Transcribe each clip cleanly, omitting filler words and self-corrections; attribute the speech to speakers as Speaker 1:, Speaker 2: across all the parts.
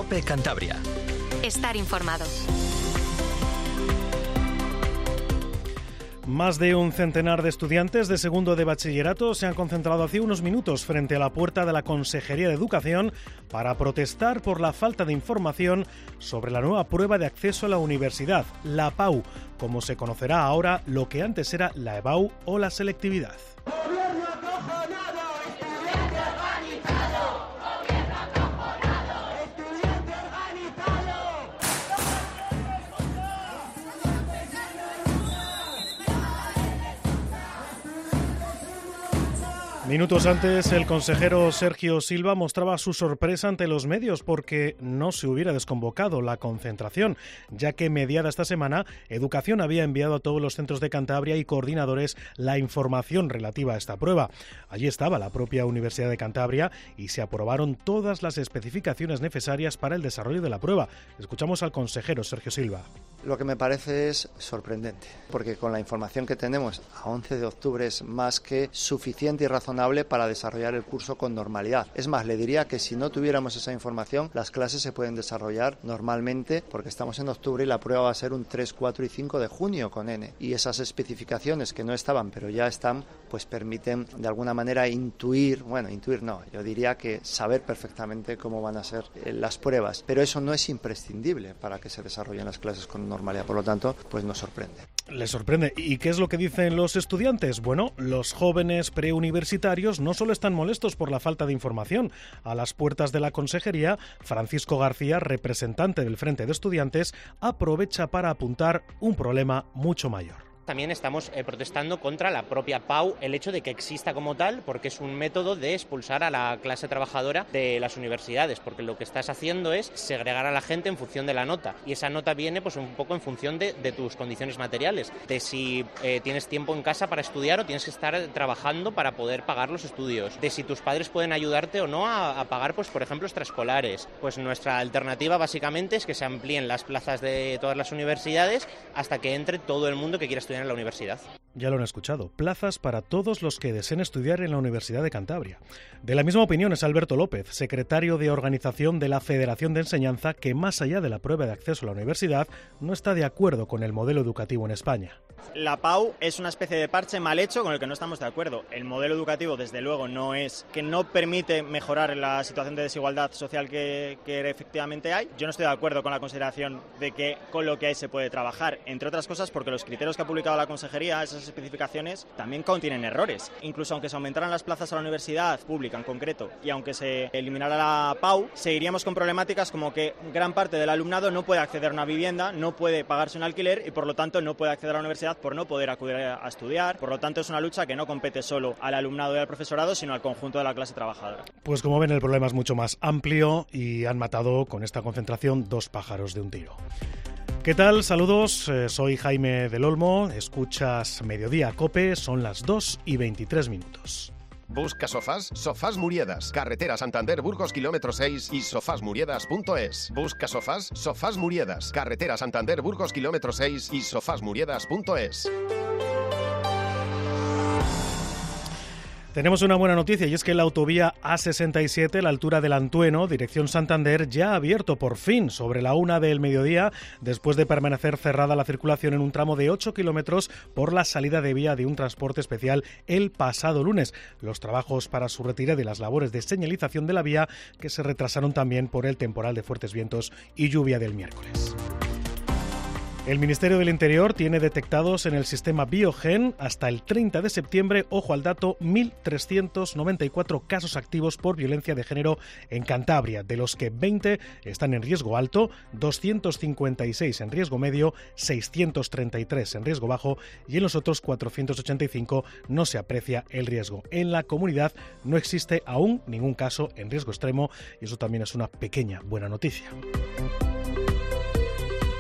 Speaker 1: COPE Cantabria.
Speaker 2: Estar informado.
Speaker 3: Más de un centenar de estudiantes de segundo de bachillerato se han concentrado hace unos minutos frente a la puerta de la Consejería de Educación para protestar por la falta de información sobre la nueva prueba de acceso a la universidad, la PAU, como se conocerá ahora lo que antes era la EBAU o la selectividad. Minutos antes, el consejero Sergio Silva mostraba su sorpresa ante los medios porque no se hubiera desconvocado la concentración, ya que mediada esta semana, Educación había enviado a todos los centros de Cantabria y coordinadores la información relativa a esta prueba. Allí estaba la propia Universidad de Cantabria y se aprobaron todas las especificaciones necesarias para el desarrollo de la prueba. Escuchamos al consejero Sergio Silva.
Speaker 4: Lo que me parece es sorprendente, porque con la información que tenemos a 11 de octubre es más que suficiente y razonable para desarrollar el curso con normalidad. Es más, le diría que si no tuviéramos esa información, las clases se pueden desarrollar normalmente, porque estamos en octubre y la prueba va a ser un 3, 4 y 5 de junio con N. Y esas especificaciones que no estaban, pero ya están, pues permiten de alguna manera intuir no, yo diría que saber perfectamente cómo van a ser las pruebas. Pero eso no es imprescindible para que se desarrollen las clases con normalidad, por lo tanto, pues nos sorprende.
Speaker 3: Les sorprende. ¿Y qué es lo que dicen los estudiantes? Bueno, los jóvenes preuniversitarios no solo están molestos por la falta de información. A las puertas de la consejería, Francisco García, representante del Frente de Estudiantes, aprovecha para apuntar un problema mucho mayor.
Speaker 5: También estamos protestando contra la propia PAU, el hecho de que exista como tal, porque es un método de expulsar a la clase trabajadora de las universidades, porque lo que estás haciendo es segregar a la gente en función de la nota, y esa nota viene pues un poco en función de tus condiciones materiales, de si tienes tiempo en casa para estudiar o tienes que estar trabajando para poder pagar los estudios, de si tus padres pueden ayudarte o no a pagar, pues por ejemplo, extraescolares. Pues nuestra alternativa básicamente es que se amplíen las plazas de todas las universidades hasta que entre todo el mundo que quiera estudiar en la universidad.
Speaker 3: Ya lo han escuchado, plazas para todos los que deseen estudiar en la Universidad de Cantabria. De la misma opinión es Alberto López, secretario de Organización de la Federación de Enseñanza, que más allá de la prueba de acceso a la universidad, no está de acuerdo con el modelo educativo en España.
Speaker 6: La PAU es una especie de parche mal hecho con el que no estamos de acuerdo. El modelo educativo, desde luego, no permite mejorar la situación de desigualdad social que efectivamente hay. Yo no estoy de acuerdo con la consideración de que con lo que hay se puede trabajar, entre otras cosas porque los criterios que ha publicado la Consejería, esas especificaciones, también contienen errores. Incluso aunque se aumentaran las plazas a la universidad pública en concreto y aunque se eliminara la PAU, seguiríamos con problemáticas como que gran parte del alumnado no puede acceder a una vivienda, no puede pagarse un alquiler y por lo tanto no puede acceder a la universidad por no poder acudir a estudiar. Por lo tanto, es una lucha que no compete solo al alumnado y al profesorado, sino al conjunto de la clase trabajadora.
Speaker 3: Pues como ven, el problema es mucho más amplio y han matado con esta concentración 2 pájaros de un tiro. ¿Qué tal? Saludos, soy Jaime del Olmo, escuchas Mediodía COPE, son las 2:23.
Speaker 7: Busca sofás, Sofás Muriedas, carretera Santander Burgos kilómetro 6 y sofasmuriedas.es. Busca sofás, Sofás Muriedas, carretera Santander Burgos kilómetro 6 y sofasmuriedas.es.
Speaker 3: Tenemos una buena noticia y es que la autovía A67, a la altura del Antueno, dirección Santander, ya ha abierto por fin sobre la 1 del mediodía, después de permanecer cerrada la circulación en un tramo de 8 kilómetros por la salida de vía de un transporte especial el pasado lunes. Los trabajos para su retirada y las labores de señalización de la vía que se retrasaron también por el temporal de fuertes vientos y lluvia del miércoles. El Ministerio del Interior tiene detectados en el sistema Biogen hasta el 30 de septiembre, ojo al dato, 1.394 casos activos por violencia de género en Cantabria, de los que 20 están en riesgo alto, 256 en riesgo medio, 633 en riesgo bajo y en los otros 485 no se aprecia el riesgo. En la comunidad no existe aún ningún caso en riesgo extremo y eso también es una pequeña buena noticia.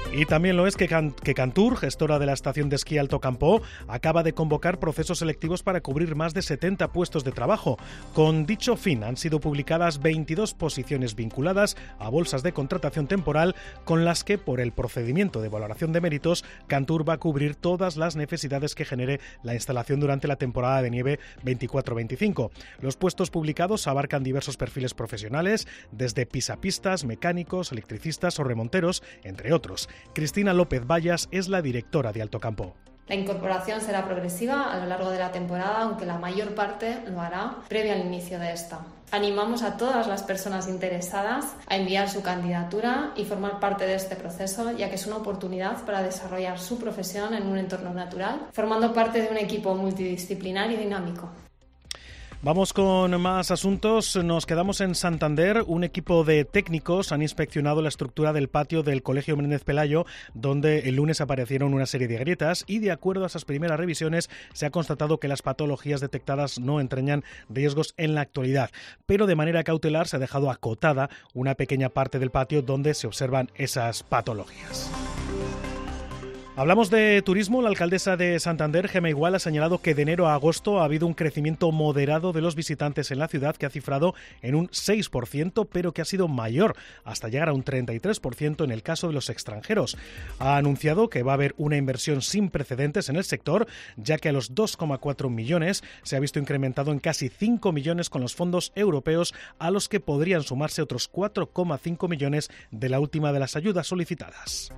Speaker 3: Y también lo es que Cantur, gestora de la estación de esquí Alto Campoo, acaba de convocar procesos selectivos para cubrir más de 70 puestos de trabajo. Con dicho fin han sido publicadas 22 posiciones vinculadas a bolsas de contratación temporal con las que, por el procedimiento de valoración de méritos, Cantur va a cubrir todas las necesidades que genere la instalación durante la temporada de nieve 24-25. Los puestos publicados abarcan diversos perfiles profesionales, desde pisapistas, mecánicos, electricistas o remonteros, entre otros. Cristina López Vallas es la directora de Alto Campoo.
Speaker 1: La incorporación será progresiva a lo largo de la temporada, aunque la mayor parte lo hará previa al inicio de esta. Animamos a todas las personas interesadas a enviar su candidatura y formar parte de este proceso, ya que es una oportunidad para desarrollar su profesión en un entorno natural, formando parte de un equipo multidisciplinar y dinámico.
Speaker 3: Vamos con más asuntos. Nos quedamos en Santander. Un equipo de técnicos han inspeccionado la estructura del patio del Colegio Menéndez Pelayo, donde el lunes aparecieron una serie de grietas y, de acuerdo a esas primeras revisiones, se ha constatado que las patologías detectadas no entrañan riesgos en la actualidad. Pero de manera cautelar se ha dejado acotada una pequeña parte del patio donde se observan esas patologías. Hablamos de turismo. La alcaldesa de Santander, Gemma Igual, ha señalado que de enero a agosto ha habido un crecimiento moderado de los visitantes en la ciudad que ha cifrado en un 6%, pero que ha sido mayor, hasta llegar a un 33% en el caso de los extranjeros. Ha anunciado que va a haber una inversión sin precedentes en el sector, ya que a los 2,4 millones se ha visto incrementado en casi 5 millones con los fondos europeos, a los que podrían sumarse otros 4,5 millones de la última de las ayudas solicitadas.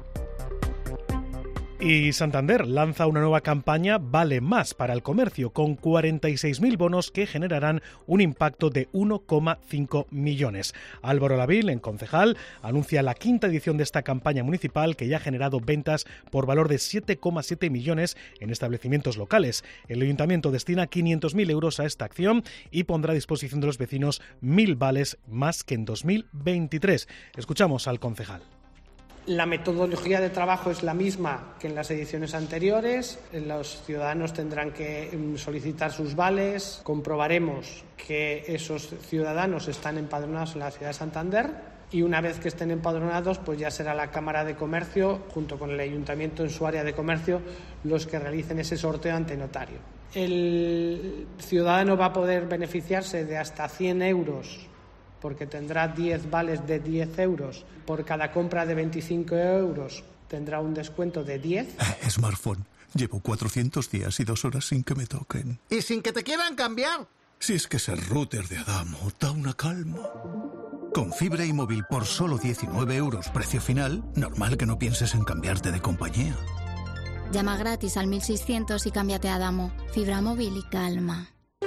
Speaker 3: Y Santander lanza una nueva campaña Vale Más para el comercio, con 46.000 bonos que generarán un impacto de 1,5 millones. Álvaro Lavil, en concejal, anuncia la quinta edición de esta campaña municipal que ya ha generado ventas por valor de 7,7 millones en establecimientos locales. El ayuntamiento destina 500.000 euros a esta acción y pondrá a disposición de los vecinos 1.000 vales más que en 2023. Escuchamos al concejal.
Speaker 8: La metodología de trabajo es la misma que en las ediciones anteriores. Los ciudadanos tendrán que solicitar sus vales. Comprobaremos que esos ciudadanos están empadronados en la ciudad de Santander y una vez que estén empadronados, pues ya será la Cámara de Comercio, junto con el Ayuntamiento en su área de comercio, los que realicen ese sorteo ante notario. El ciudadano va a poder beneficiarse de hasta 100 euros porque tendrá 10 vales de 10 euros. Por cada compra de 25 euros tendrá un descuento de 10.
Speaker 9: Smartphone. Llevo 400 días y 2 horas sin que me toquen.
Speaker 10: ¿Y sin que te quieran cambiar?
Speaker 9: Si es que ser router de Adamo da una calma. Con fibra y móvil por solo 19 euros precio final, normal que no pienses en cambiarte de compañía.
Speaker 11: Llama gratis al 1600 y cámbiate a Adamo. Fibra móvil y calma.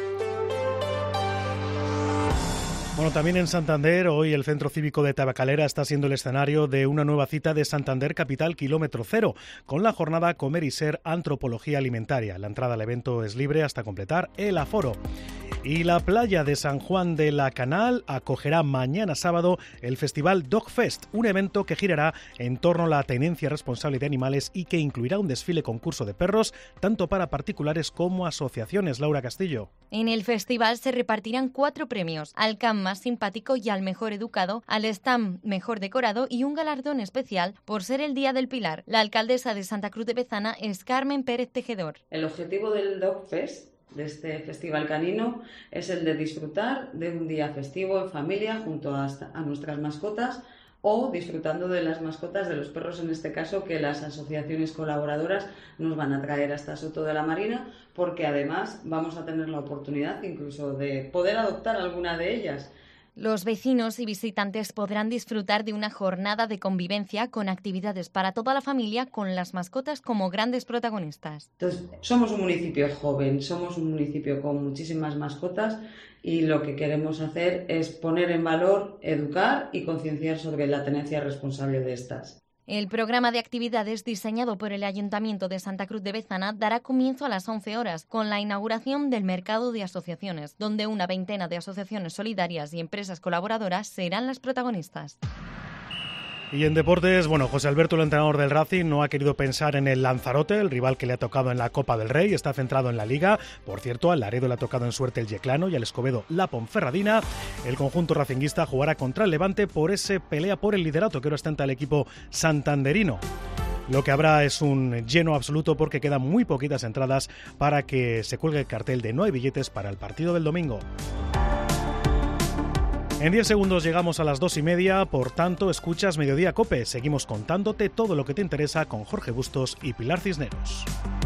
Speaker 3: Bueno, también en Santander, hoy el Centro Cívico de Tabacalera está siendo el escenario de una nueva cita de Santander Capital Kilómetro Cero, con la jornada Comer y Ser Antropología Alimentaria. La entrada al evento es libre hasta completar el aforo. Y la playa de San Juan de la Canal acogerá mañana sábado el Festival Dog Fest, un evento que girará en torno a la tenencia responsable de animales y que incluirá un desfile concurso de perros, tanto para particulares como asociaciones. Laura Castillo.
Speaker 12: En el festival se repartirán 4 premios, al can más simpático y al mejor educado, al stand mejor decorado y un galardón especial por ser el Día del Pilar. La alcaldesa de Santa Cruz de Bezana es Carmen Pérez Tejedor.
Speaker 13: El objetivo del Dog Fest, de este festival canino, es el de disfrutar de un día festivo en familia junto a nuestras mascotas o disfrutando de las mascotas de los perros, en este caso, que las asociaciones colaboradoras nos van a traer hasta Soto de la Marina, porque además vamos a tener la oportunidad incluso de poder adoptar alguna de ellas.
Speaker 12: Los vecinos y visitantes podrán disfrutar de una jornada de convivencia con actividades para toda la familia, con las mascotas como grandes protagonistas.
Speaker 13: Entonces, somos un municipio joven, somos un municipio con muchísimas mascotas y lo que queremos hacer es poner en valor, educar y concienciar sobre la tenencia responsable de estas.
Speaker 12: El programa de actividades diseñado por el Ayuntamiento de Santa Cruz de Bezana dará comienzo a las 11 horas con la inauguración del mercado de asociaciones, donde una veintena de asociaciones solidarias y empresas colaboradoras serán las protagonistas.
Speaker 3: Y en deportes, José Alberto, el entrenador del Racing, no ha querido pensar en el Lanzarote, el rival que le ha tocado en la Copa del Rey, está centrado en la Liga. Por cierto, al Laredo le ha tocado en suerte el Yeclano y al Escobedo la Ponferradina. El conjunto racinguista jugará contra el Levante por ese pelea por el liderato que ahora ostenta el equipo santanderino. Lo que habrá es un lleno absoluto porque quedan muy poquitas entradas para que se cuelgue el cartel de no hay billetes para el partido del domingo. En 10 segundos llegamos a las 2:30, por tanto escuchas Mediodía COPE. Seguimos contándote todo lo que te interesa con Jorge Bustos y Pilar Cisneros.